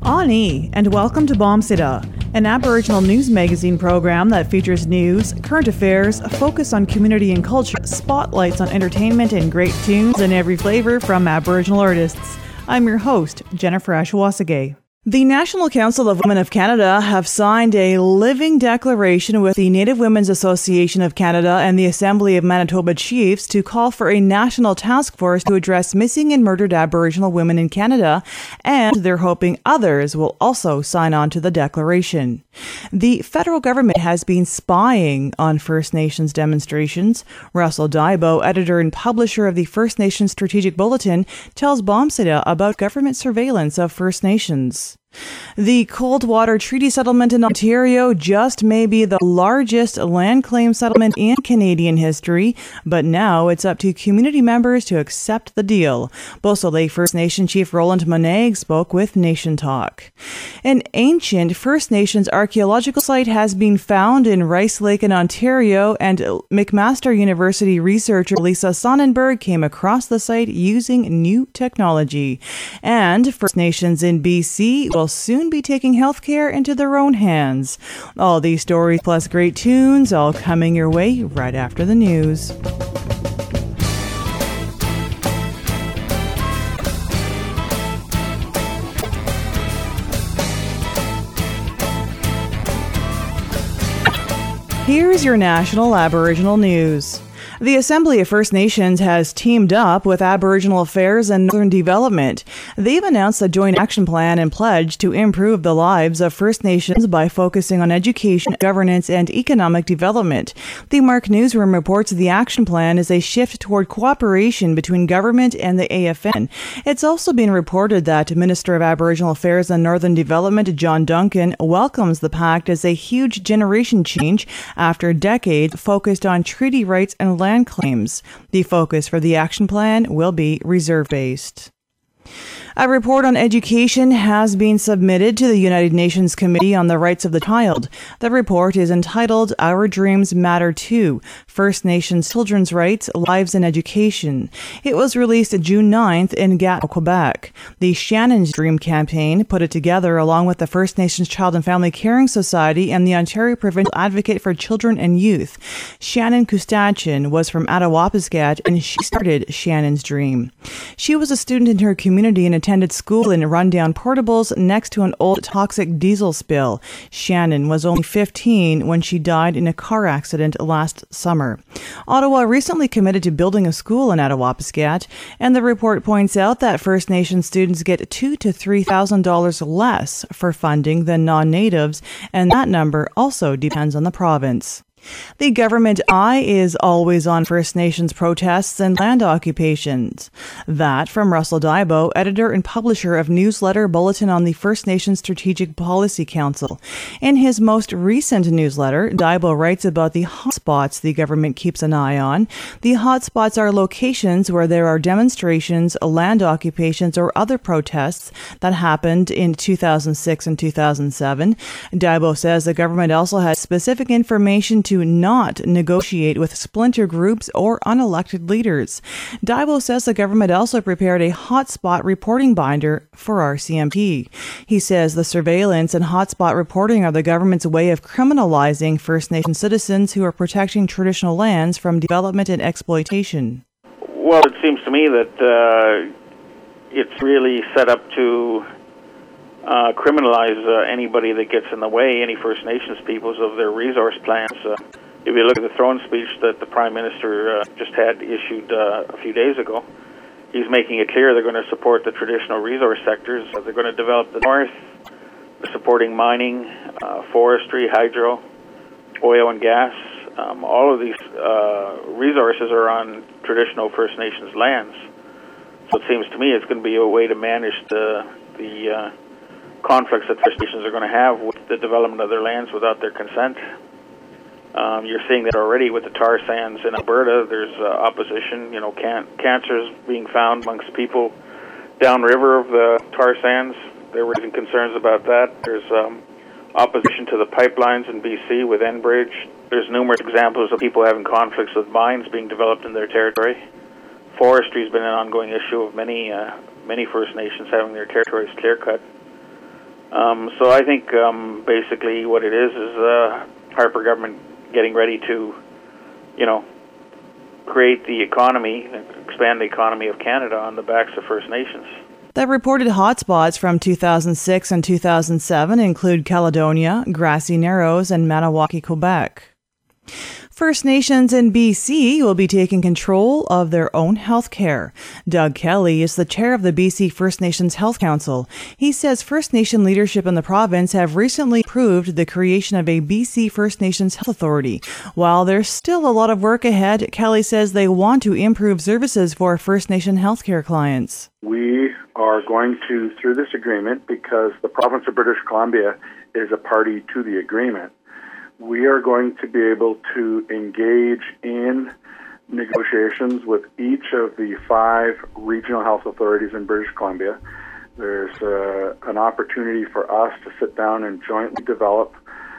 Ani, and welcome to Bombsida, an Aboriginal news magazine program that features news, current affairs, a focus on community and culture, spotlights on entertainment, and great tunes in every flavor from Aboriginal artists. I'm your host, Jennifer Ashwasage. The National Council of Women of Canada have signed a living declaration with the Native Women's Association of Canada and the Assembly of Manitoba Chiefs to call for a national task force to address missing and murdered Aboriginal women in Canada, and they're hoping others will also sign on to the declaration. The federal government has been spying on First Nations demonstrations. Russell Daibo, editor and publisher of the First Nations Strategic Bulletin, tells Bombsida about government surveillance of First Nations. The Coldwater Treaty Settlement in Ontario just may be the largest land claim settlement in Canadian history, but now it's up to community members to accept the deal. Beausoleil First Nation Chief Roland Moneg spoke with Nation Talk. An ancient First Nations archaeological site has been found in Rice Lake in Ontario, and McMaster University researcher Lisa Sonnenberg came across the site using new technology. And First Nations in BC will soon be taking healthcare into their own hands. All these stories plus great tunes all coming your way right after the news. Here's your national Aboriginal news. The Assembly of First Nations has teamed up with Aboriginal Affairs and Northern Development. They've announced a joint action plan and pledge to improve the lives of First Nations by focusing on education, governance, and economic development. The Mark Newsroom reports the action plan is a shift toward cooperation between government and the AFN. It's also been reported that Minister of Aboriginal Affairs and Northern Development John Duncan welcomes the pact as a huge generation change after decades focused on treaty rights and land claims. The focus for the action plan will be reserve-based. A report on education has been submitted to the United Nations Committee on the Rights of the Child. The report is entitled Our Dreams Matter Too: First Nations Children's Rights, Lives and Education. It was released June 9th in Gatineau, Quebec. The Shannon's Dream campaign put it together along with the First Nations Child and Family Caring Society and the Ontario Provincial Advocate for Children and Youth. Shannon Kustachin was from Attawapiskat, and she started Shannon's Dream. She was a student in her community and attended school in rundown portables next to an old toxic diesel spill. Shannon was only 15 when she died in a car accident last summer. Ottawa recently committed to building a school in Attawapiskat, and the report points out that First Nations students get $2,000 to $3,000 less for funding than non-natives, and that number also depends on the province. The government eye is always on First Nations protests and land occupations. That from Russell Daibo, editor and publisher of newsletter Bulletin on the First Nations Strategic Policy Council. In his most recent newsletter, Daibo writes about the hotspots the government keeps an eye on. The hotspots are locations where there are demonstrations, land occupations, or other protests that happened in 2006 and 2007. Daibo says the government also has specific information to not negotiate with splinter groups or unelected leaders. Daibo says the government also prepared a hotspot reporting binder for RCMP. He says the surveillance and hotspot reporting are the government's way of criminalizing First Nation citizens who are protecting traditional lands from development and exploitation. Well, it seems to me that it's really set up to criminalize anybody that gets in the way, any First Nations peoples, of their resource plans. If you look at the throne speech that the Prime Minister just had issued a few days ago, he's making it clear they're going to support the traditional resource sectors. They're going to develop the north. They're supporting mining, forestry, hydro, oil and gas. All of these resources are on traditional First Nations lands. So it seems to me it's going to be a way to manage the conflicts that First Nations are going to have with the development of their lands without their consent. You're seeing that already with the tar sands in Alberta. There's opposition. You know, cancers being found amongst people downriver of the tar sands. They're raising concerns about that. There's opposition to the pipelines in BC with Enbridge. There's numerous examples of people having conflicts with mines being developed in their territory. Forestry has been an ongoing issue of many First Nations having their territories clear-cut. So I think basically what it is Harper government getting ready to, create the economy, expand the economy of Canada on the backs of First Nations. The reported hotspots from 2006 and 2007 include Caledonia, Grassy Narrows, and Maniwaki, Quebec. First Nations in BC will be taking control of their own health care. Doug Kelly is the chair of the BC First Nations Health Council. He says First Nation leadership in the province have recently approved the creation of a BC First Nations Health Authority. While there's still a lot of work ahead, Kelly says they want to improve services for First Nation healthcare clients. We are going to, through this agreement, because the province of British Columbia is a party to the agreement, we are going to be able to engage in negotiations with each of the 5 regional health authorities in British Columbia. There's an opportunity for us to sit down and jointly develop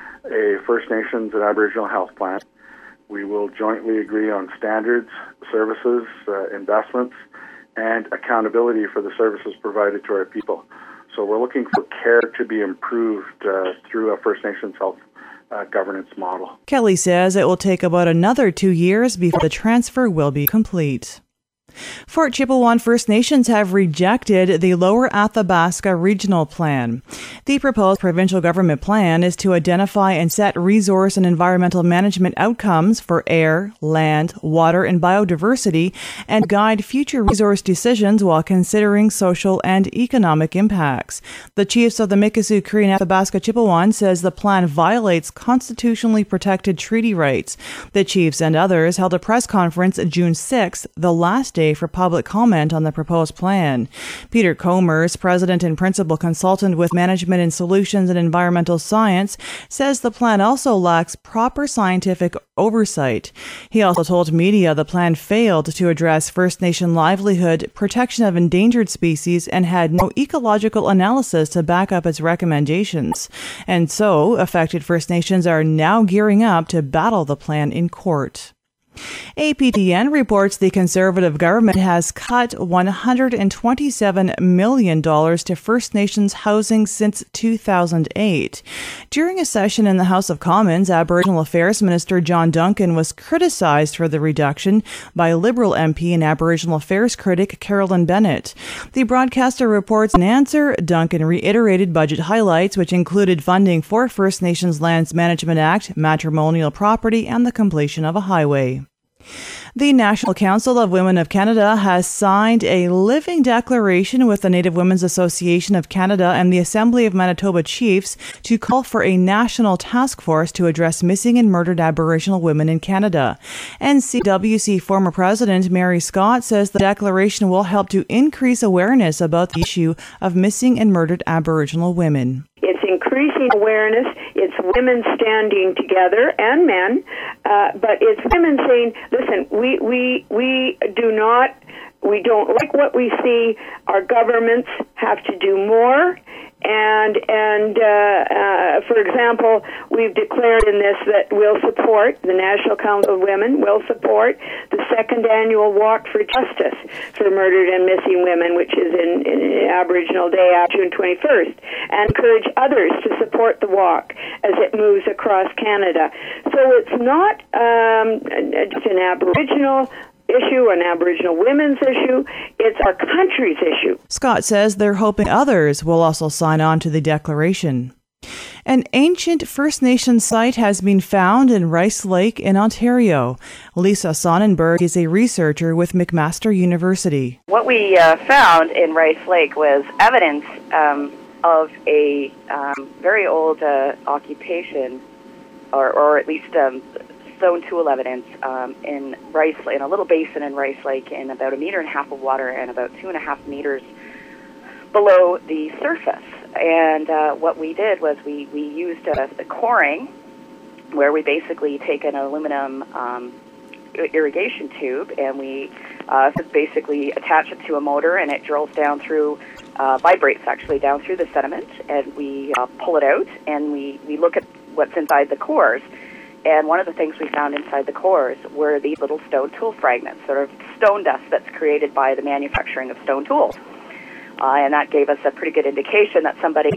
a First Nations and Aboriginal health plan. We will jointly agree on standards, services, investments, and accountability for the services provided to our people. So we're looking for care to be improved through a First Nations health governance model. Kelly says it will take about another 2 years before the transfer will be complete. Fort Chipewyan First Nations have rejected the Lower Athabasca Regional Plan. The proposed provincial government plan is to identify and set resource and environmental management outcomes for air, land, water, and biodiversity and guide future resource decisions while considering social and economic impacts. The chiefs of the Mikisew Cree and Athabasca Chipewyan says the plan violates constitutionally protected treaty rights. The chiefs and others held a press conference June 6th, the last day for public comment on the proposed plan. Peter Comers, president and principal consultant with Management and Solutions and Environmental Science, says the plan also lacks proper scientific oversight. He also told media the plan failed to address First Nation livelihood, protection of endangered species, and had no ecological analysis to back up its recommendations. And so, affected First Nations are now gearing up to battle the plan in court. APTN reports the Conservative government has cut $127 million to First Nations housing since 2008. During a session in the House of Commons, Aboriginal Affairs Minister John Duncan was criticized for the reduction by Liberal MP and Aboriginal Affairs critic Carolyn Bennett. The broadcaster reports in answer, Duncan reiterated budget highlights, which included funding for First Nations Lands Management Act, matrimonial property, and the completion of a highway. The National Council of Women of Canada has signed a living declaration with the Native Women's Association of Canada and the Assembly of Manitoba Chiefs to call for a national task force to address missing and murdered Aboriginal women in Canada. NCWC former President Mary Scott says the declaration will help to increase awareness about the issue of missing and murdered Aboriginal women. It's increasing awareness. It's women standing together and men, but it's women saying, "Listen, we don't like what we see. Our governments have to do more." And for example, we've declared in this that we'll support, the National Council of Women will support the second annual Walk for Justice for Murdered and Missing Women, which is in Aboriginal Day, June 21st, and encourage others to support the walk as it moves across Canada. So it's not just an Aboriginal issue, an Aboriginal women's issue, it's our country's issue. Scott says they're hoping others will also sign on to the declaration. An ancient First Nation site has been found in Rice Lake in Ontario. Lisa Sonnenberg is a researcher with McMaster University. What we found in Rice Lake was evidence of a very old occupation, or at least stone tool evidence in a little basin in Rice Lake in about 1.5 meters of water and about 2.5 meters below the surface. And what we did was we used a coring, where we basically take an aluminum irrigation tube and we basically attach it to a motor, and it drills down through, vibrates actually down through the sediment, and we pull it out and we look at what's inside the cores. And one of the things we found inside the cores were these little stone tool fragments, sort of stone dust that's created by the manufacturing of stone tools. And that gave us a pretty good indication that somebody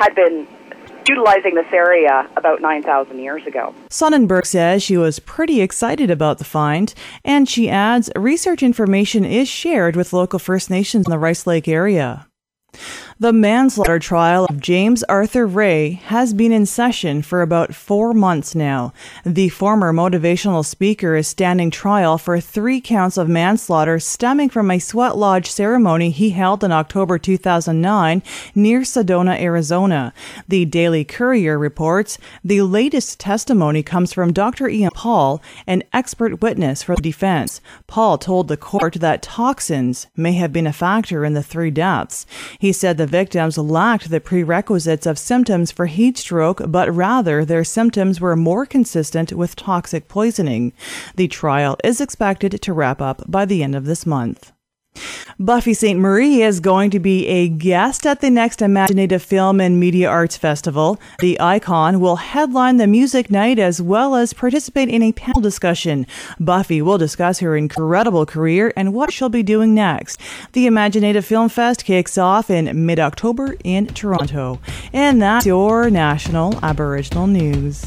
had been utilizing this area about 9,000 years ago. Sonnenberg says she was pretty excited about the find, and she adds research information is shared with local First Nations in the Rice Lake area. The manslaughter trial of James Arthur Ray has been in session for about 4 months now. The former motivational speaker is standing trial for 3 counts of manslaughter stemming from a sweat lodge ceremony he held in October 2009 near Sedona, Arizona. The Daily Courier reports the latest testimony comes from Dr. Ian Paul, an expert witness for the defense. Paul told the court that toxins may have been a factor in the 3 deaths. He said the victims lacked the prerequisites of symptoms for heat stroke, but rather their symptoms were more consistent with toxic poisoning. The trial is expected to wrap up by the end of this month. Buffy Sainte-Marie is going to be a guest at the next Imaginative Film and Media Arts Festival. The icon will headline the music night as well as participate in a panel discussion. Buffy will discuss her incredible career and what she'll be doing next. The Imaginative Film Fest kicks off in mid-October in Toronto. And that's your National Aboriginal News.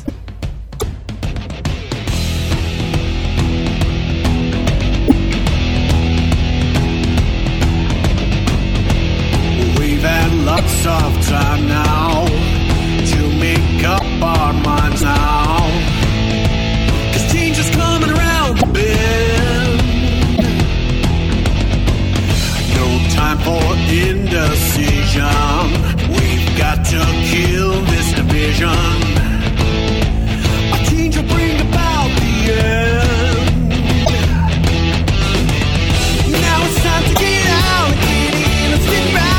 Lots of time now to make up our minds now, 'cause change is coming around the bend. No time for indecision. We've got to kill this division. A change will bring about the end. Now it's time to get out and get in and stick around.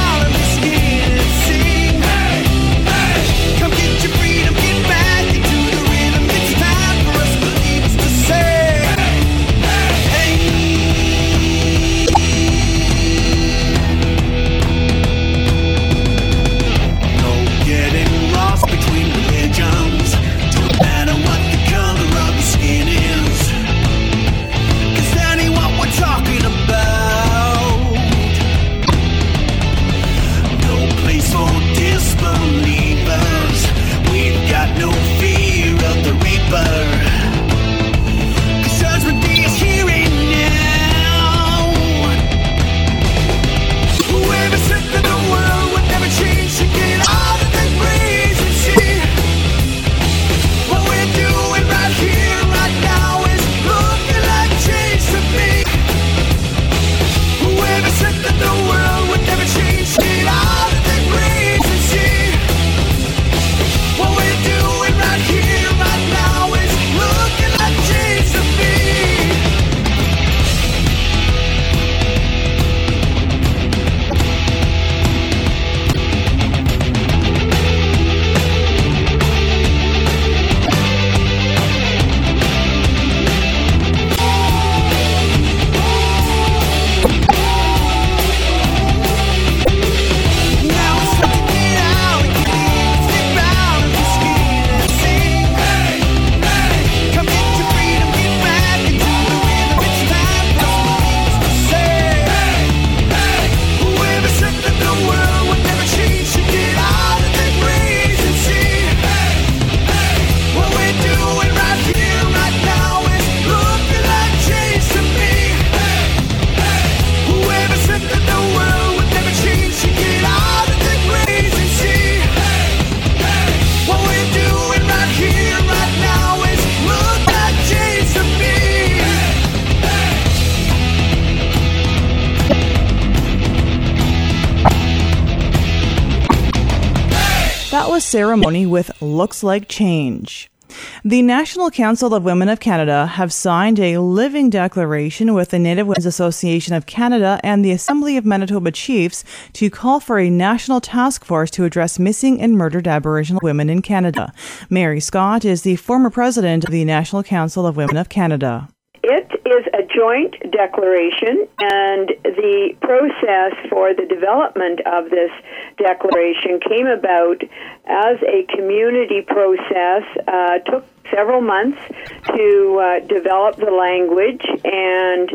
Ceremony with Looks Like Change. The National Council of Women of Canada have signed a living declaration with the Native Women's Association of Canada and the Assembly of Manitoba Chiefs to call for a national task force to address missing and murdered Aboriginal women in Canada. Mary Scott is the former president of the National Council of Women of Canada. It is a joint declaration, and the process for the development of this declaration came about as a community process. Took several months to develop the language, and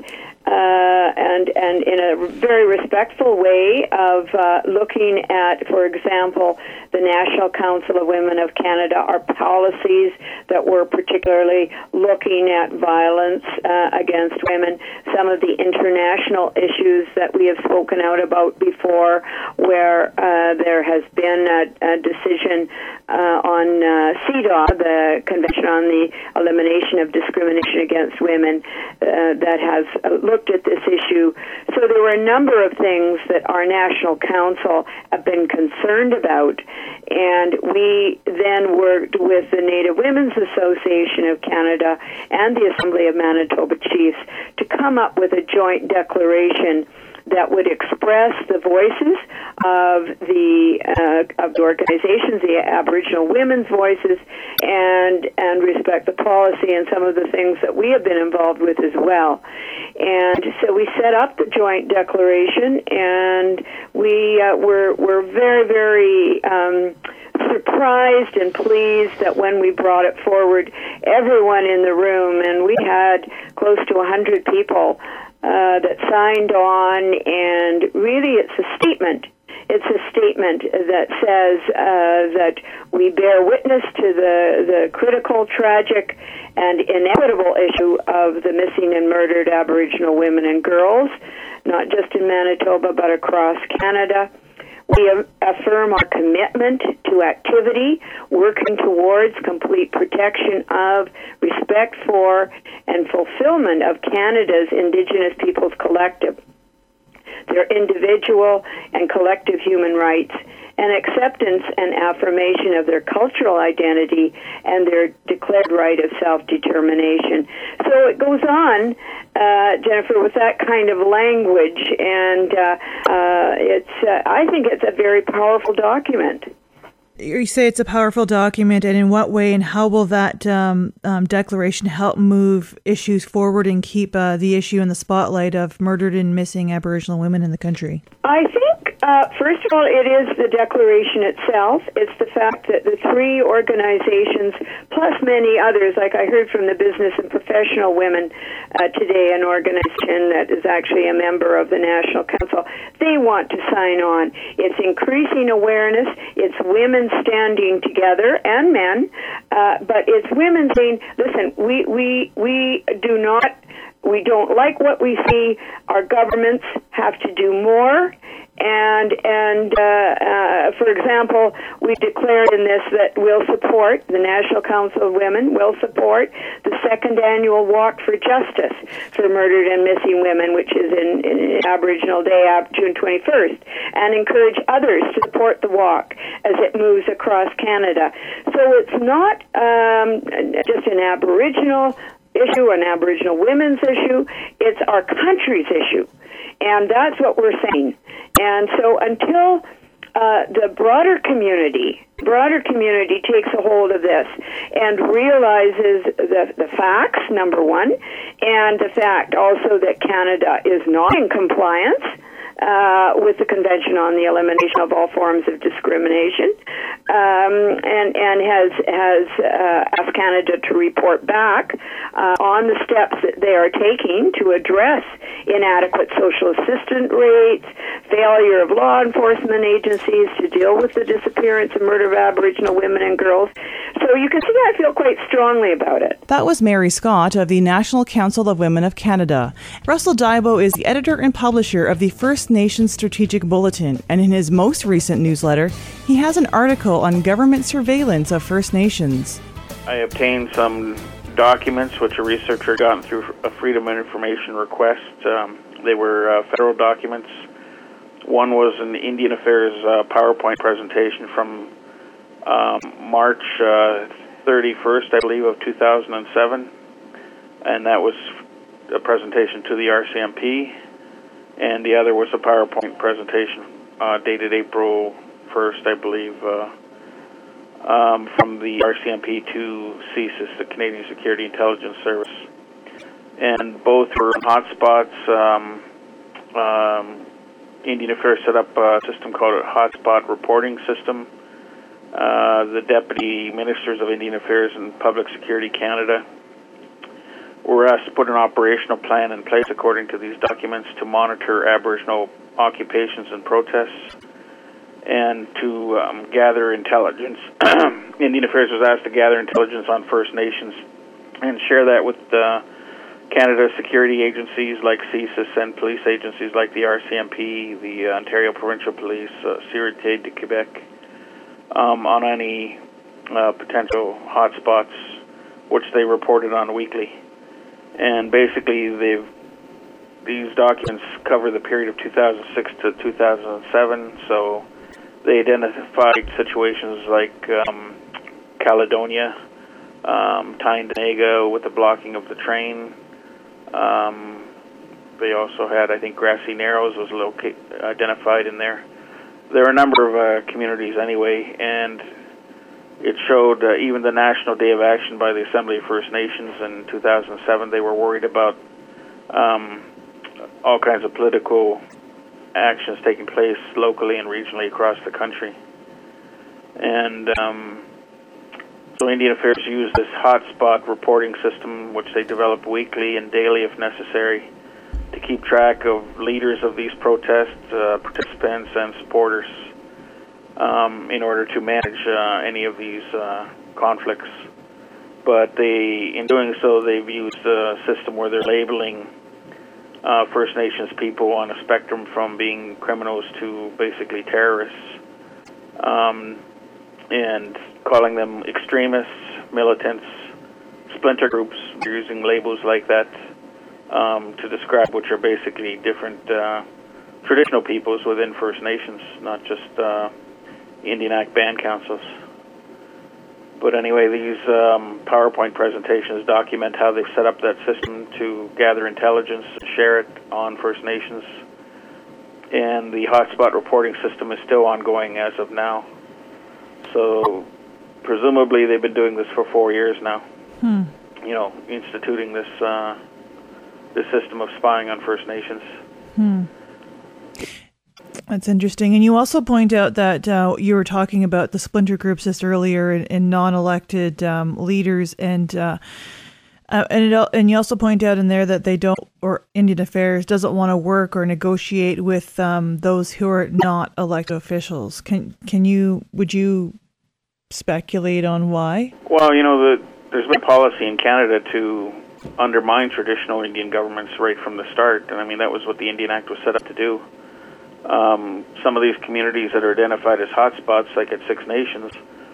and in a very respectful way of looking at, for example, the National Council of Women of Canada, our policies that were particularly looking at violence against women, some of the international issues that we have spoken out about before, where there has been a decision on CEDAW, the Convention on the Elimination of Discrimination Against Women, that has looked at this issue. So there were a number of things that our National Council have been concerned about, and we then worked with the Native Women's Association of Canada and the Assembly of Manitoba Chiefs to come up with a joint declaration that would express the voices of the organizations, the Aboriginal women's voices, and respect the policy and some of the things that we have been involved with as well. And so we set up the joint declaration, and we were very, very surprised and pleased that when we brought it forward, everyone in the room, and we had close to 100 people that signed on, and really it's a statement. It's a statement that says that we bear witness to the critical, tragic, and inequitable issue of the missing and murdered Aboriginal women and girls, not just in Manitoba but across Canada. We affirm our commitment to activity, working towards complete protection of, respect for, and fulfillment of Canada's Indigenous Peoples Collective, their individual and collective human rights, and acceptance and affirmation of their cultural identity and their declared right of self-determination. So it goes on, Jennifer, with that kind of language, and I think it's a very powerful document. You say it's a powerful document, and in what way and how will that declaration help move issues forward and keep the issue in the spotlight of murdered and missing Aboriginal women in the country? I think, first of all, it is the declaration itself. It's the fact that the three organizations, plus many others, like I heard from the Business and Professional Women today, an organization that is actually a member of the National Council, they want to sign on. It's increasing awareness. It's women standing together, and men, but it's women saying, listen, we don't like what we see. Our governments have to do more. And for example, we declared in this that we'll support, the National Council of Women will support the second annual Walk for Justice for Murdered and Missing Women, which is in Aboriginal Day, June 21st, and encourage others to support the walk as it moves across Canada. So it's not just an Aboriginal issue, an Aboriginal women's issue, it's our country's issue. And that's what we're saying. And so until the broader community takes a hold of this and realizes the facts, number one, and the fact also that Canada is not in compliance with the Convention on the Elimination of All Forms of Discrimination, and has asked Canada to report back on the steps that they are taking to address inadequate social assistance rates, failure of law enforcement agencies to deal with the disappearance and murder of Aboriginal women and girls. So you can see I feel quite strongly about it. That was Mary Scott of the National Council of Women of Canada. Russell Dibo is the editor and publisher of the First Nations Strategic Bulletin, and in his most recent newsletter, he has an article on government surveillance of First Nations. I obtained some documents which a researcher got through a Freedom of Information request. They were federal documents. One was an Indian Affairs PowerPoint presentation from March 31st, I believe, of 2007, and that was a presentation to the RCMP, and the other was a PowerPoint presentation dated April 1st, I believe, from the RCMP to CSIS, the Canadian Security Intelligence Service. And both were hotspots. Indian Affairs set up a system called a Hotspot Reporting System. The Deputy Ministers of Indian Affairs and Public Security Canada were asked to put an operational plan in place according to these documents to monitor Aboriginal occupations and protests and to gather intelligence. Indian Affairs was asked to gather intelligence on First Nations and share that with Canada's security agencies like CSIS and police agencies like the RCMP, the Ontario Provincial Police, Sûreté de Québec, on any potential hotspots, which they reported on weekly. And basically, these documents cover the period of 2006 to 2007, so they identified situations like Caledonia, Tyendinaga with the blocking of the train. They also had, I think, Grassy Narrows was identified in there. There are a number of communities anyway, and it showed even the National Day of Action by the Assembly of First Nations in 2007, they were worried about all kinds of political actions taking place locally and regionally across the country. And so Indian Affairs used this hotspot reporting system, which they develop weekly and daily if necessary, to keep track of leaders of these protests, participants, and supporters in order to manage any of these conflicts. But in doing so, they've used a system where they're labeling First Nations people on a spectrum from being criminals to basically terrorists, and calling them extremists, militants, splinter groups. They're using labels like that to describe which are basically different traditional peoples within First Nations, not just Indian Act band councils. But anyway, these PowerPoint presentations document how they've set up that system to gather intelligence and share it on First Nations. And the hotspot reporting system is still ongoing as of now. So presumably they've been doing this for 4 years now. You know, instituting this system of spying on First Nations. That's interesting. And you also point out that you were talking about the splinter groups just earlier and non-elected leaders, and you also point out in there that they don't, or Indian Affairs doesn't want to work or negotiate with those who are not elected officials. Would you speculate on why? Well, you know, there's been a policy in Canada to undermine traditional Indian governments right from the start, and I mean that was what the Indian Act was set up to do. Some of these communities that are identified as hotspots, like at Six Nations,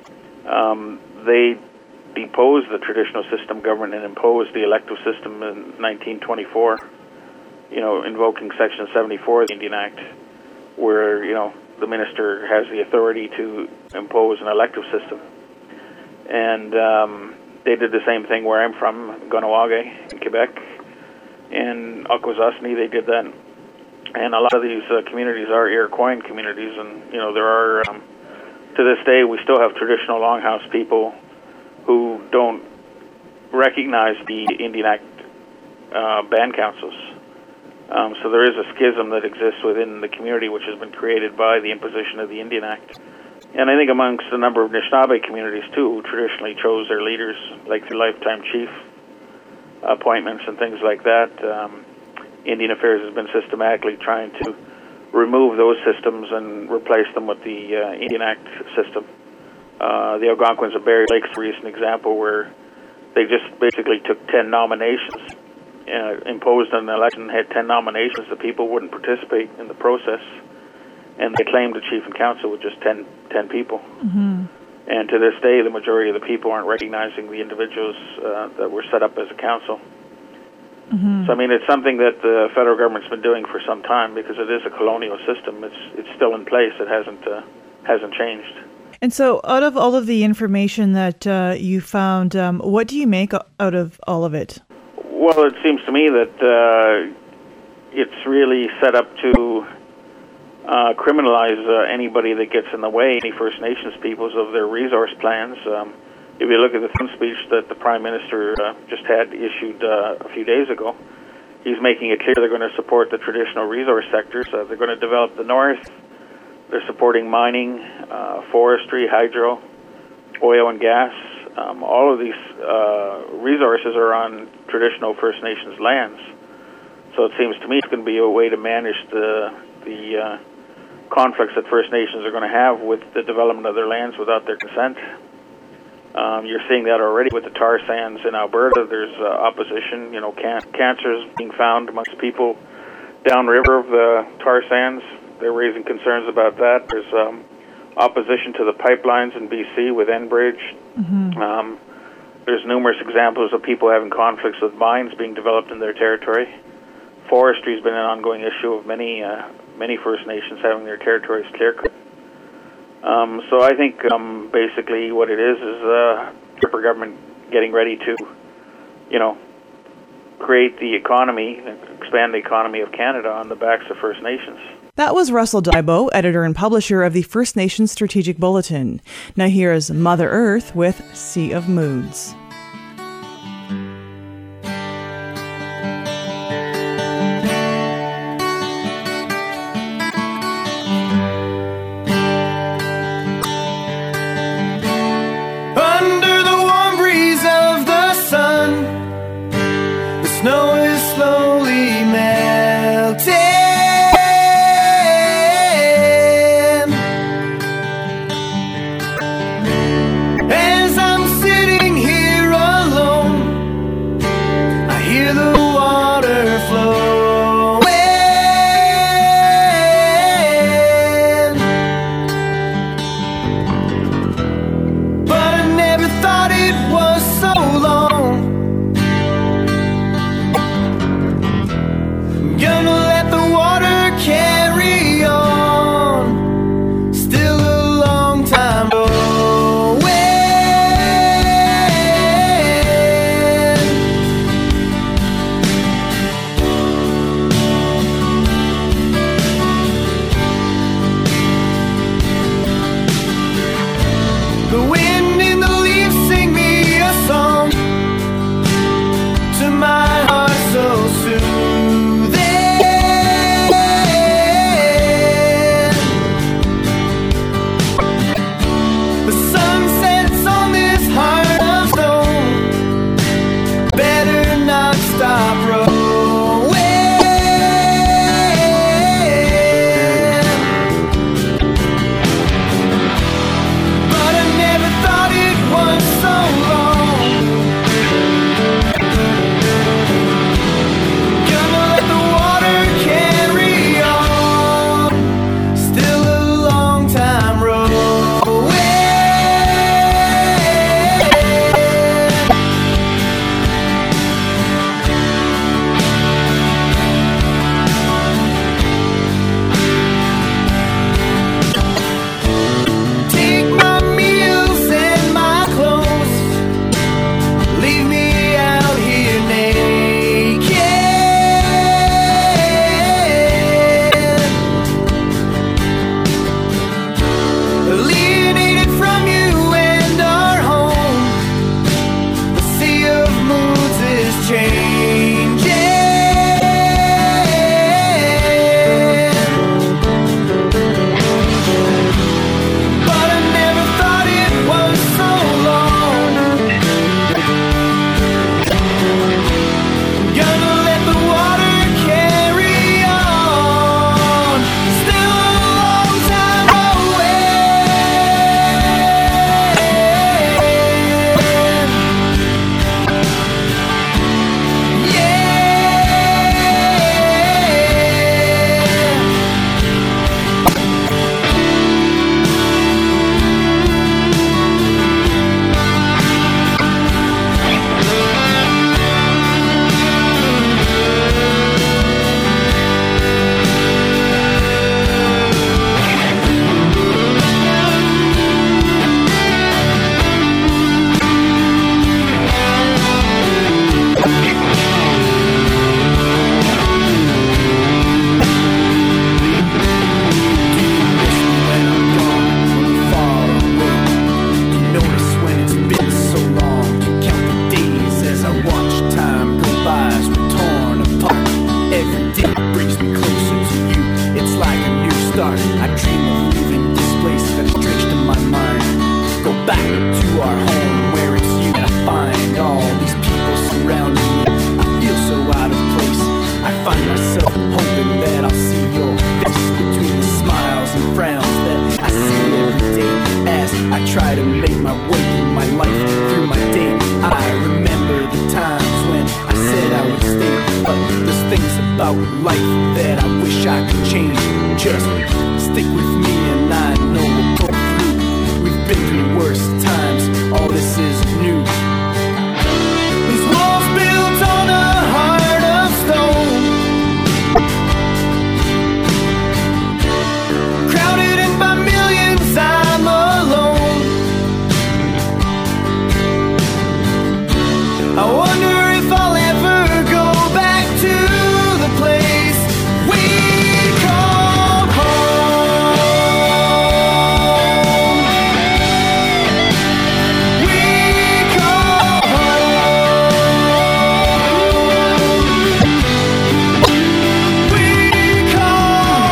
they deposed the traditional system government and imposed the elective system in 1924, you know, invoking Section 74 of the Indian Act, where, you know, the minister has the authority to impose an elective system. And they did the same thing where I'm from, Kahnawake in Quebec, and Akwesasne, they did that. And a lot of these communities are Iroquoian communities, and, you know, there are, to this day, we still have traditional Longhouse people who don't recognize the Indian Act band councils. So there is a schism that exists within the community, which has been created by the imposition of the Indian Act. And I think amongst a number of Anishinaabe communities, too, who traditionally chose their leaders, like the lifetime chief appointments and things like that, Indian Affairs has been systematically trying to remove those systems and replace them with the Indian Act system. The Algonquins of Berry Lake's a recent example where they just basically took 10 nominations, imposed an election, had 10 nominations. The people wouldn't participate in the process, and they claimed a chief and council with just 10 people. And to this day, the majority of the people aren't recognizing the individuals that were set up as a council. So, I mean, it's something that the federal government's been doing for some time because it is a colonial system. It's still in place. It hasn't changed. And so, out of all of the information that you found, what do you make out of all of it? Well, it seems to me that it's really set up to criminalize anybody that gets in the way, any First Nations peoples, of their resource plans. If you look at the throne speech that the Prime Minister just had issued a few days ago, he's making it clear they're going to support the traditional resource sectors. They're going to develop the north. They're supporting mining, forestry, hydro, oil and gas, all of these resources are on traditional First Nations lands. So it seems to me it's going to be a way to manage the conflicts that First Nations are going to have with the development of their lands without their consent. You're seeing that already with the tar sands in Alberta. There's opposition. You know, cancer is being found amongst people downriver of the tar sands. They're raising concerns about that. There's opposition to the pipelines in BC with Enbridge. Mm-hmm. There's numerous examples of people having conflicts with mines being developed in their territory. Forestry has been an ongoing issue of many First Nations having their territories clear-cut. So I think basically what it is the Tripper government getting ready to, you know, create the economy, expand the economy of Canada on the backs of First Nations. That was Russell Daibo, editor and publisher of the First Nations Strategic Bulletin. Now here is Mother Earth with Sea of Moods. Under the warm breeze of the sun, the snow is slowly melting. As I'm sitting here alone, I hear the water flowing. But I never thought it was so long. Gonna let the water carry on. Still a long time away. The wind and the leaves sing me a song to my heart so soothing. The sun sets on this heart of stone. Better not stop rolling. But I never thought it was so long. Gonna let the water carry on. Still a long time away. Take my meals and my clothes. Leave me out here naked. Alienated from you and our home. The sea of moods is changing. But I never thought it was so long. Gonna let the water carry on. Still a long time away. Notice when it's been so long. Count the days as I watch time go by as we're torn apart. Every day brings me closer to you. It's like a new start. I dream of leaving this place that's drenched in my mind. Go back to our home where it's and all these people surrounding me. I feel so out of place. I find myself hoping that I'll see your face between the smiles and frowns that I see every day as I try to make my way through my life, through my day. I remember the times when I said I would stay, but there's things about life that I wish I could change. Just stick with me and I know we'll go through. We've been through worse times, all this is new. These walls built on a heart of stone, crowded in by millions, I'm alone. I wonder if I'll ever go back to the place we call home. We call home. We call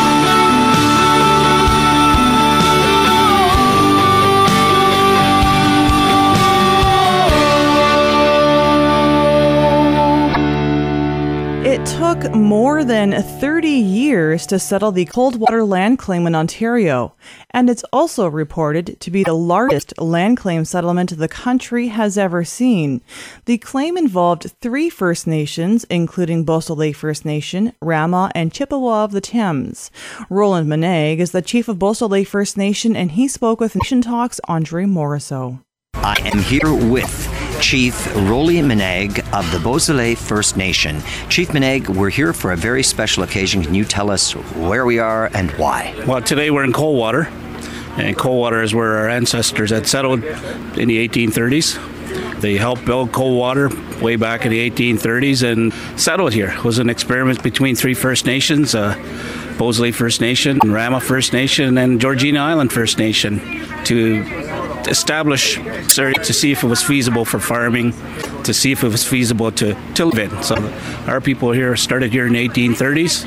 It took more than 30 years to settle the Coldwater land claim in Ontario, and it's also reported to be the largest land claim settlement the country has ever seen. The claim involved 3 First Nations, including Bossel Lake First Nation, Rama, and Chippewa of the Thames. Roland Meneg is the chief of Bossel Lake First Nation, and he spoke with Nation Talk's Andre Morisseau. I am here with Chief Rolly Meneg of the Beausoleil First Nation. Chief Meneg, we're here for a very special occasion. Can you tell us where we are and why? Well, today we're in Coldwater, and Coldwater is where our ancestors had settled in the 1830s. They helped build Coldwater way back in the 1830s and settled here. It was an experiment between 3 First Nations, Beausoleil First Nation, Rama First Nation, and Georgina Island First Nation, to establish, to see if it was feasible for farming, to see if it was feasible to live in. So our people here started here in the 1830s.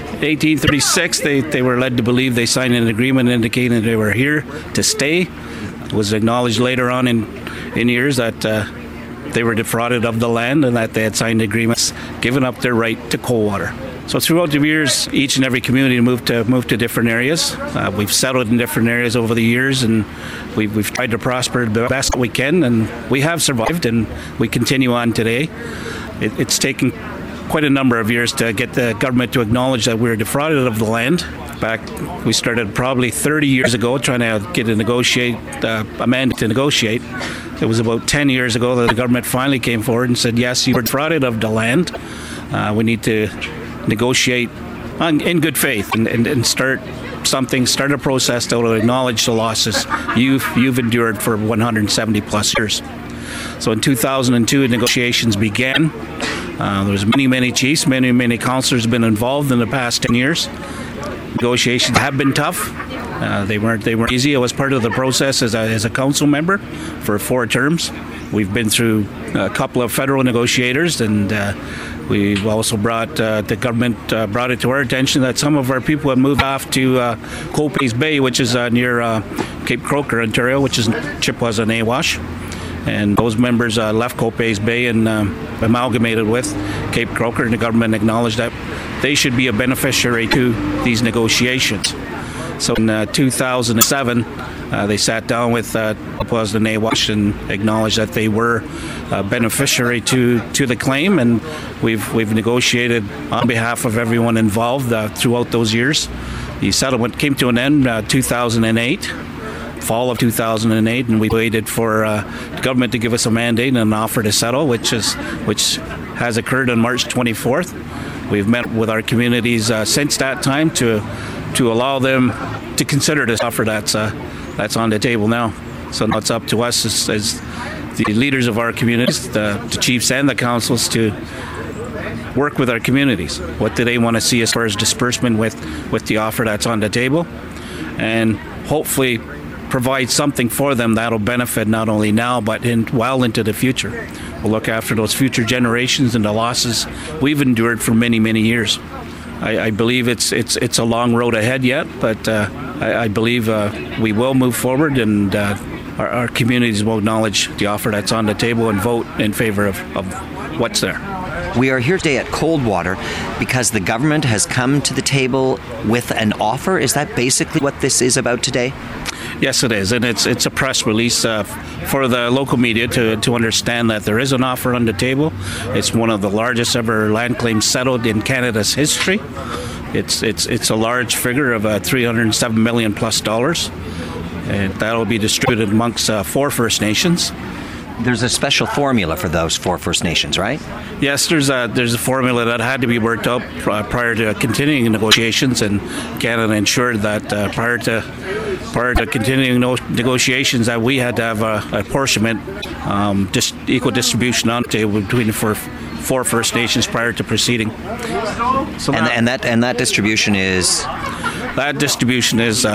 1836, they were led to believe they signed an agreement indicating they were here to stay. It was acknowledged later on in years that they were defrauded of the land and that they had signed agreements giving up their right to Coldwater. So throughout the years, each and every community moved to different areas. We've settled in different areas over the years, and we've tried to prosper the best we can, and we have survived, and we continue on today. It's taken quite a number of years to get the government to acknowledge that we were defrauded of the land. We started probably 30 years ago trying to get a mandate to negotiate. It was about 10 years ago that the government finally came forward and said, yes, you were defrauded of the land. We need to negotiate in good faith and start a process that will acknowledge the losses you've endured for 170 plus years. So in 2002, negotiations began. There was many chiefs, many councillors have been involved in the past 10 years. Negotiations have been tough. They weren't easy. I was part of the process as a council member for 4 terms. We've been through a couple of federal negotiators, and we've also the government brought it to our attention that some of our people have moved off to Copays Bay, which is near Cape Croker, Ontario, which is Chippewas and Awash. And those members left Copays Bay and amalgamated with Cape Croker, and the government acknowledged that they should be a beneficiary to these negotiations. So in 2007, they sat down with Chippewas and Awash and acknowledged that they were a beneficiary to the claim, and we've negotiated on behalf of everyone involved throughout those years. The settlement came to an end 2008. Fall of 2008, and we waited for the government to give us a mandate and an offer to settle, which has occurred on March 24th. We've met with our communities since that time to allow them to consider this offer that's on the table now. So now it's up to us as the leaders of our communities, the chiefs and the councils, to work with our communities. What do they want to see as far as disbursement with the offer that's on the table, and hopefully provide something for them that'll benefit not only now but well into the future. We'll look after those future generations and the losses we've endured for many years. I believe it's a long road ahead yet, but I believe we will move forward, and our communities will acknowledge the offer that's on the table and vote in favor of what's there. We are here today at Coldwater because the government has come to the table with an offer. Is that basically what this is about today? Yes, it is, and it's a press release for the local media to understand that there is an offer on the table. It's one of the largest ever land claims settled in Canada's history. It's a large figure of $307 million plus, and that will be distributed amongst 4 First Nations. There's a special formula for those 4 First Nations, right? Yes, there's a formula that had to be worked out prior to continuing negotiations, and Canada ensured that prior to continuing negotiations that we had to have a apportionment, equal distribution on the table between the 4 First Nations prior to proceeding. So and that distribution is? That distribution is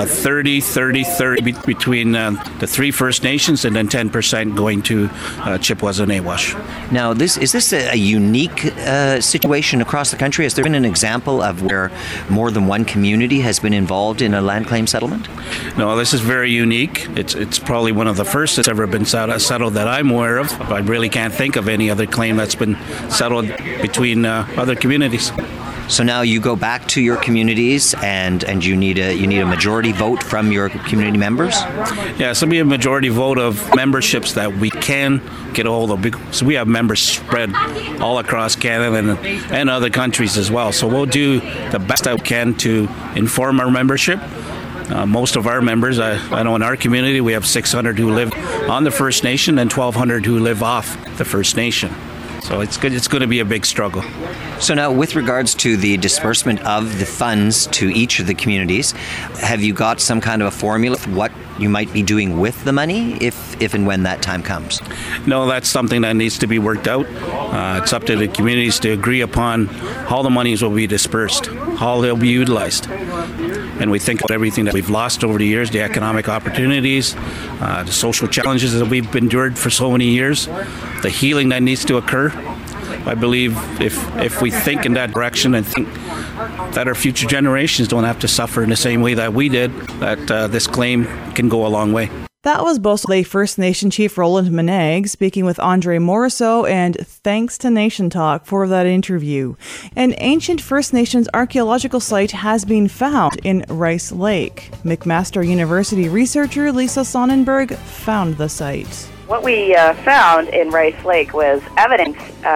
30-30-30 between the 3 First Nations, and then 10% going to Chippewas and Nawash. Now, is this a unique situation across the country? Has there been an example of where more than one community has been involved in a land claim settlement? No, this is very unique. It's probably one of the first that's ever been settled that I'm aware of. I really can't think of any other claim that's been settled between other communities. So now you go back to your communities, and you need a majority vote from your community members? Yeah, so we have a majority vote of memberships that we can get a hold of. So we have members spread all across Canada and other countries as well. So we'll do the best that we can to inform our membership. Most of our members, I know in our community, we have 600 who live on the First Nation and 1,200 who live off the First Nation. So it's going to be a big struggle. So now, with regards to the disbursement of the funds to each of the communities, have you got some kind of a formula for what you might be doing with the money if and when that time comes? No, that's something that needs to be worked out. It's up to the communities to agree upon how the monies will be dispersed, how they'll be utilized. And we think about everything that we've lost over the years, the economic opportunities, the social challenges that we've endured for so many years, the healing that needs to occur. I believe if we think in that direction and think that our future generations don't have to suffer in the same way that we did, that this claim can go a long way. That was Beausoleil First Nation Chief Roland Meneg speaking with Andre Morisseau, and thanks to Nation Talk for that interview. An ancient First Nations archaeological site has been found in Rice Lake. McMaster University researcher Lisa Sonnenberg found the site. What we found in Rice Lake was evidence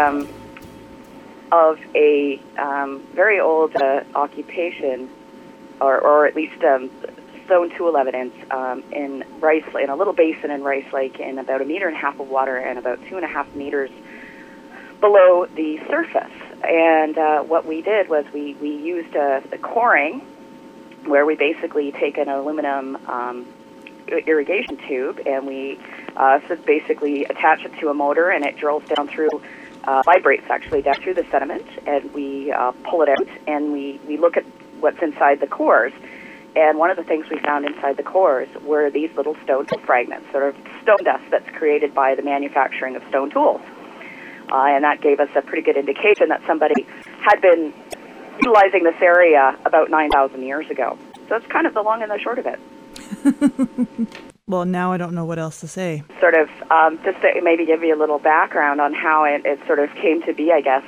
of a very old occupation, or at least stone tool evidence in a little basin in Rice Lake, in about 1.5 meters of water and about 2.5 meters below the surface. And what we did was we used a coring, where we basically take an aluminum irrigation tube, and we basically attach it to a motor, and it drills down through, vibrates actually down through the sediment, and we pull it out, and we look at what's inside the cores. And one of the things we found inside the cores were these little stone tool fragments, sort of stone dust that's created by the manufacturing of stone tools. And that gave us a pretty good indication that somebody had been utilizing this area about 9,000 years ago. So it's kind of the long and the short of it. Well, now I don't know what else to say. Sort of, just to maybe give you a little background on how it sort of came to be, I guess.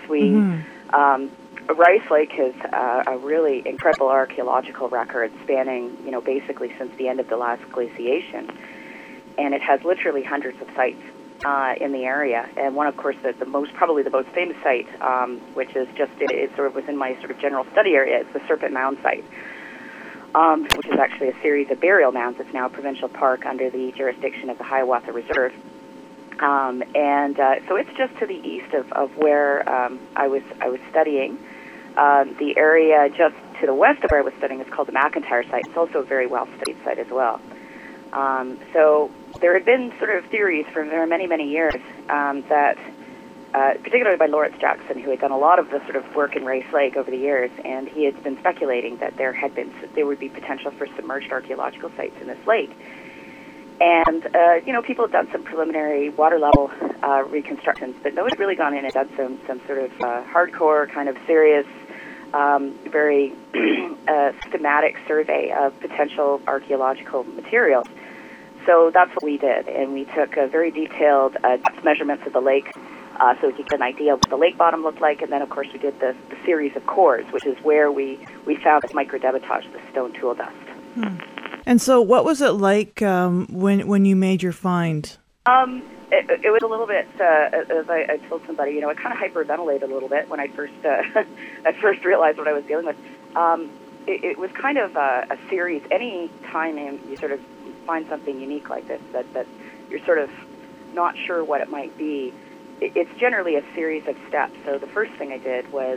Rice Lake has a really incredible archaeological record spanning, basically since the end of the last glaciation. And it has literally hundreds of sites in the area. And one, of course, probably the most famous site, which is it's sort of within my sort of general study area, is the Serpent Mound site, which is actually a series of burial mounds. It's now a provincial park under the jurisdiction of the Hiawatha Reserve. So it's just to the east of where I was studying. The area just to the west of where I was studying is called the McIntyre site. It's also a very well-studied site as well. So there had been sort of theories for many, many years that, particularly by Lawrence Jackson, who had done a lot of the sort of work in Rice Lake over the years, and he had been speculating that there would be potential for submerged archaeological sites in this lake. And, people have done some preliminary water level reconstructions, but no one's really gone in and done some sort of hardcore, kind of serious, very schematic survey of potential archaeological materials. So that's what we did, and we took a very detailed depth measurements of the lake so we could get an idea of what the lake bottom looked like, and then, of course, we did the series of cores, which is where we found this microdebitage, the stone tool dust. And so what was it like when you made your find? It was a little bit, as I told somebody, I kind of hyperventilated a little bit when I first realized what I was dealing with. It was kind of a series. Any time you sort of find something unique like this that you're sort of not sure what it might be, it's generally a series of steps. So the first thing I did was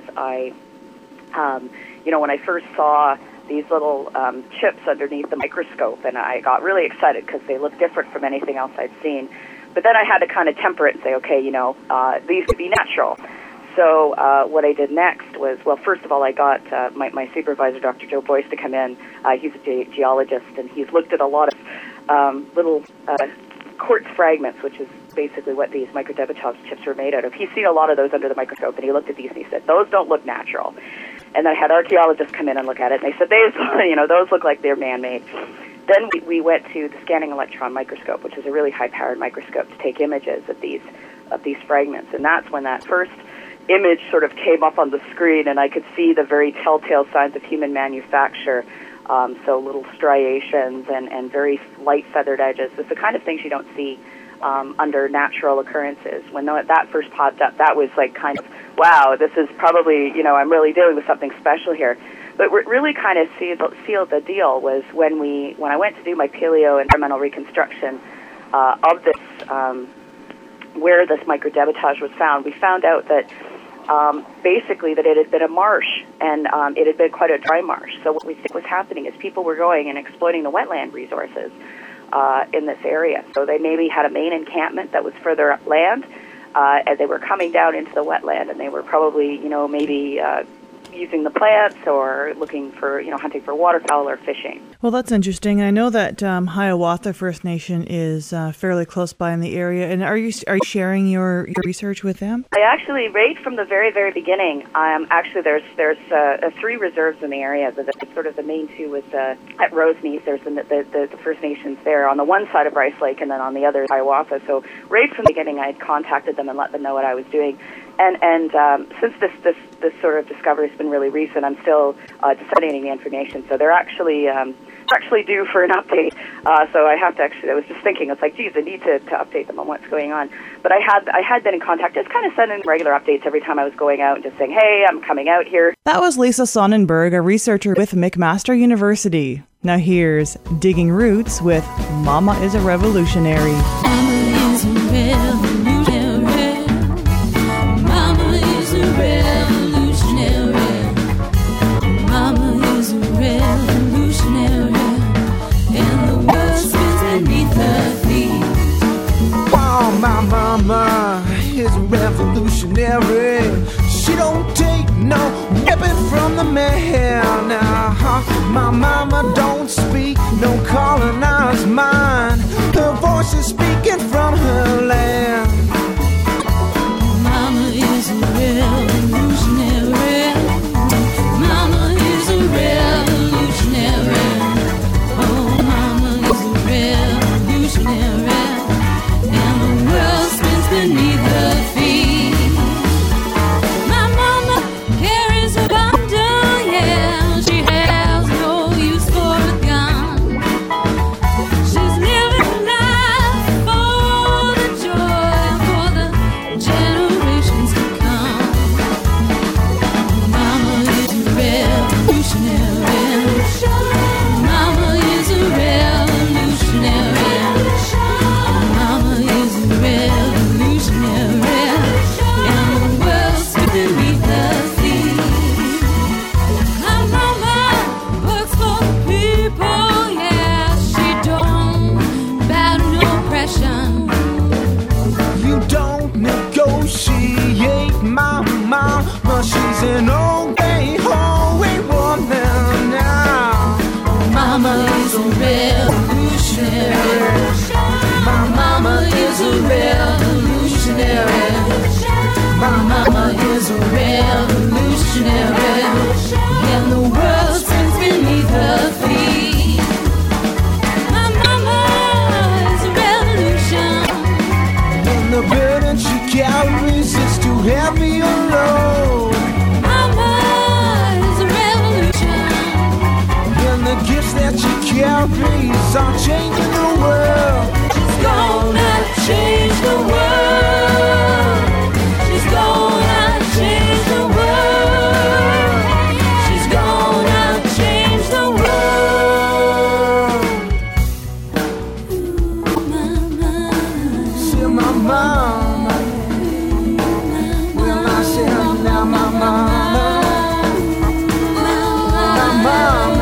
when I first saw these little chips underneath the microscope, and I got really excited because they looked different from anything else I'd seen. But then I had to kind of temper it and say, okay, these could be natural. So what I did next was, well, first of all, I got my supervisor, Dr. Joe Boyce, to come in. He's a geologist, and he's looked at a lot of little quartz fragments, which is basically what these microdebitage chips are made out of. He's seen a lot of those under the microscope, and he looked at these and he said, those don't look natural. And then I had archaeologists come in and look at it, and they said, those look like they're man-made. Then we went to the scanning electron microscope, which is a really high-powered microscope to take images of these fragments. And that's when that first image sort of came up on the screen, and I could see the very telltale signs of human manufacture. So little striations and very light feathered edges. It's the kind of things you don't see under natural occurrences. When that first popped up, that was like kind of, wow, this is probably, I'm really dealing with something special here. But what really kind of sealed the deal was when I went to do my paleo environmental reconstruction of this, where this microdebitage was found, we found out that basically that it had been a marsh, and it had been quite a dry marsh. So what we think was happening is people were going and exploiting the wetland resources in this area. So they maybe had a main encampment that was further upland, and they were coming down into the wetland, and they were probably, maybe using the plants or looking for, hunting for waterfowl or fishing. Well, that's interesting. I know that Hiawatha First Nation is fairly close by in the area. And are you sharing your research with them? I actually, right from the very, very beginning, actually there's 3 reserves in the area. Sort of the main 2 was at Roseneath. There's the First Nations there on the one side of Rice Lake, and then on the other Hiawatha. So right from the beginning, I had contacted them and let them know what I was doing. And since this sort of discovery has been really recent, I'm still disseminating the information. So they're actually due for an update. So I have to I was just thinking, it's like, geez, I need to update them on what's going on. But I had been in contact, just kind of sending regular updates every time I was going out and just saying, hey, I'm coming out here. That was Lisa Sonnenberg, a researcher with McMaster University. Now here's Digging Roots with Mama is a Revolutionary. Mama is a revolutionary. Mama is a revolutionary. Mama is a revolutionary. And the world spins beneath her feet. Oh, my mama is a revolutionary. She don't take no weapon from the man. My mama don't speak no colonized mind. Her voice is speaking from her land. Mama is a revolutionary. Mama is a revolutionary. Oh, mama is a revolutionary. And the world spins beneath her feet. My mama carries a bundle, yeah. She has no use for a gun. She's living life for the joy, for the generations to come. Mama is a revolutionary. Mama is a revolutionary. Mama is a revolutionary. And the world spins beneath her feet. My mama works for the people, yeah. She don't bow to no pressure. You don't negotiate, my mama. She's an old gay holy woman now. Mama is a revolutionary. My mama is a revolutionary. My mama is a revolutionary. And the world spins beneath her feet. My mama days are changing the world. She's gonna change the world. She's gonna change the world. She's gonna change the world. See my mama. Well, I say now my mama. My mama.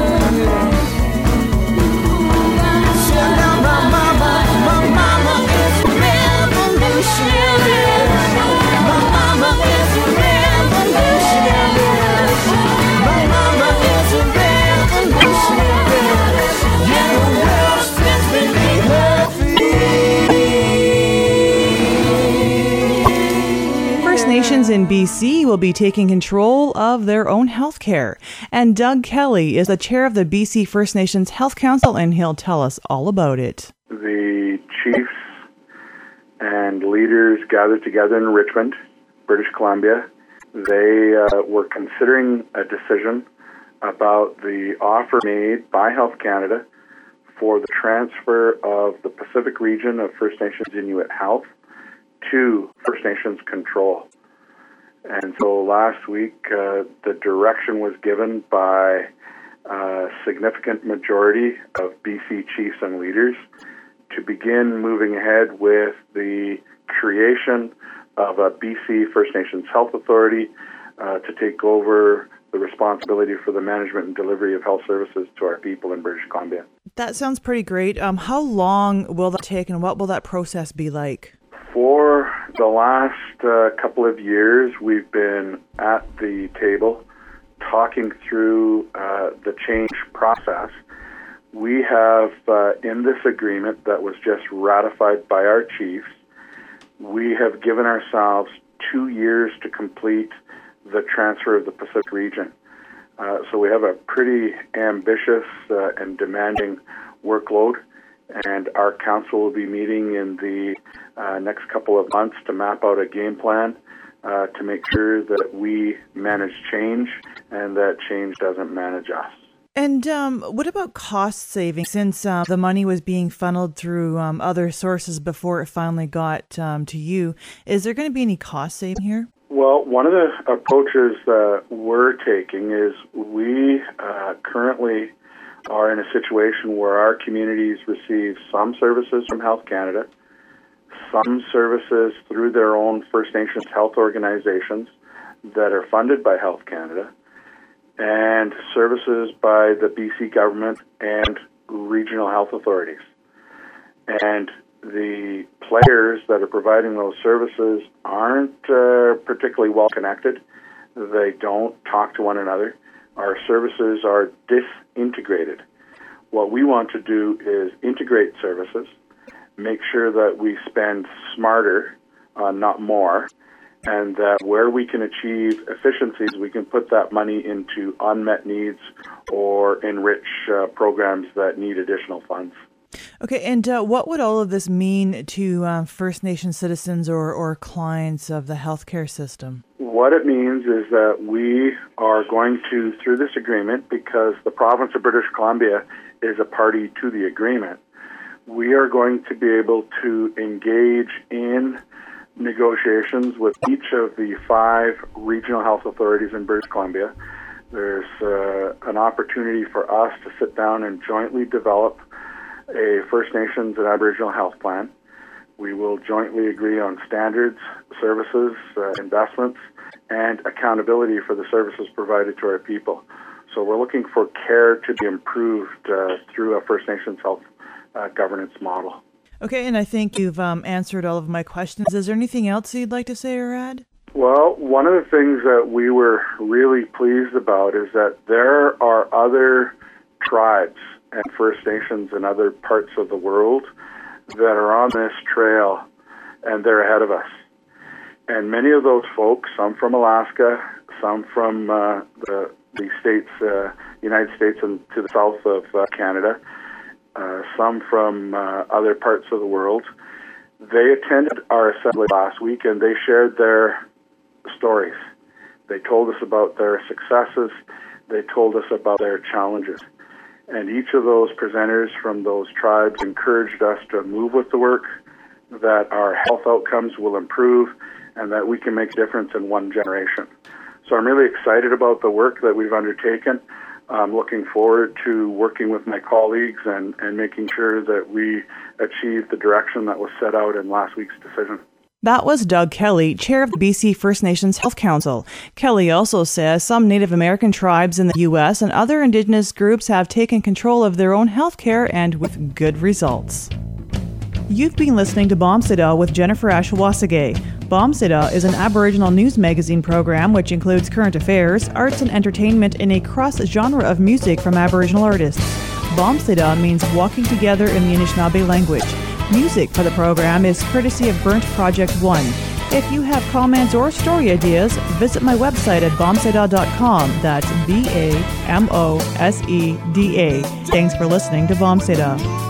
See now my mama. My mama is revolutionary. My mama is a revolutionary. My mama is a revolutionary. Yeah, the world spins beneath her feet. First Nations in BC will be taking control of their own health care. And Doug Kelly is the chair of the BC First Nations Health Council, and he'll tell us all about it. The chiefs and leaders gathered together in Richmond, British Columbia. They were considering a decision about the offer made by Health Canada for the transfer of the Pacific region of First Nations Inuit Health to First Nations control. And so last week, the direction was given by a significant majority of BC chiefs and leaders to begin moving ahead with the creation of a BC First Nations Health Authority to take over the responsibility for the management and delivery of health services to our people in British Columbia. That sounds pretty great. How long will that take, and what will that process be like? For the last couple of years, we've been at the table talking through the change process. We have, in this agreement that was just ratified by our chiefs, we have given ourselves 2 years to complete the transfer of the Pacific region. So we have a pretty ambitious and demanding workload, and our council will be meeting in the next couple of months to map out a game plan to make sure that we manage change and that change doesn't manage us. And what about cost saving, since the money was being funneled through other sources before it finally got to you? Is there going to be any cost saving here? Well, one of the approaches that we're taking is we currently are in a situation where our communities receive some services from Health Canada, some services through their own First Nations health organizations that are funded by Health Canada, and services by the BC government and regional health authorities. And the players that are providing those services aren't particularly well connected. They don't talk to one another. Our services are disintegrated. What we want to do is integrate services, make sure that we spend smarter, not more, and that where we can achieve efficiencies, we can put that money into unmet needs or enrich programs that need additional funds. Okay, and what would all of this mean to First Nation citizens or clients of the healthcare system? What it means is that we are going to, through this agreement, because the province of British Columbia is a party to the agreement, we are going to be able to engage in negotiations with each of the 5 regional health authorities in British Columbia. There's an opportunity for us to sit down and jointly develop a First Nations and Aboriginal health plan. We will jointly agree on standards, services, investments, and accountability for the services provided to our people. So we're looking for care to be improved through a First Nations health governance model. Okay, and I think you've answered all of my questions. Is there anything else you'd like to say or add? Well, one of the things that we were really pleased about is that there are other tribes and First Nations in other parts of the world that are on this trail, and they're ahead of us. And many of those folks, some from Alaska, some from the states, United States and to the south of Canada, some from other parts of the world, they attended our assembly last week and they shared their stories. They told us about their successes. They told us about their challenges. And each of those presenters from those tribes encouraged us to move with the work, that our health outcomes will improve, and that we can make a difference in one generation. So I'm really excited about the work that we've undertaken. I'm looking forward to working with my colleagues and making sure that we achieve the direction that was set out in last week's decision. That was Doug Kelly, chair of the BC First Nations Health Council. Kelly also says some Native American tribes in the U.S. and other Indigenous groups have taken control of their own health care, and with good results. You've been listening to Bombsida with Jennifer Ashawasage. Bombsida is an Aboriginal news magazine program which includes current affairs, arts and entertainment in a cross-genre of music from Aboriginal artists. Bombsida means walking together in the Anishinaabe language. Music for the program is courtesy of Burnt Project One. If you have comments or story ideas, visit my website at bombsida.com. That's BAMOSEDA. Thanks for listening to Bombsida.